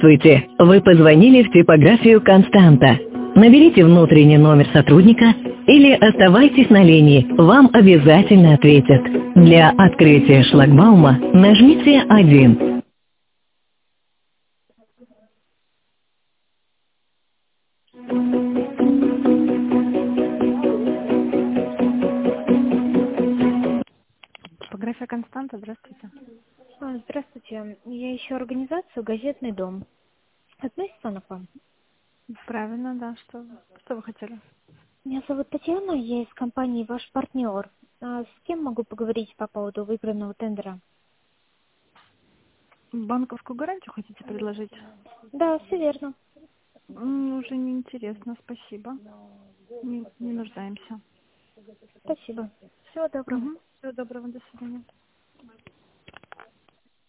Здравствуйте! Вы позвонили в типографию «Константа». Наберите внутренний номер сотрудника или оставайтесь на линии, вам обязательно ответят. Для открытия шлагбаума нажмите 1. Типография «Константа», здравствуйте. Здравствуйте. Я ищу организацию «Газетный дом». Относится она к вам? Правильно, да. Что вы хотели? Меня зовут Татьяна, я из компании «Ваш партнер». С кем могу поговорить по поводу выигранного тендера? Банковскую гарантию хотите предложить? Да, все верно. Уже не интересно, спасибо. Не нуждаемся. Спасибо. Всего доброго. Всего доброго, до свидания.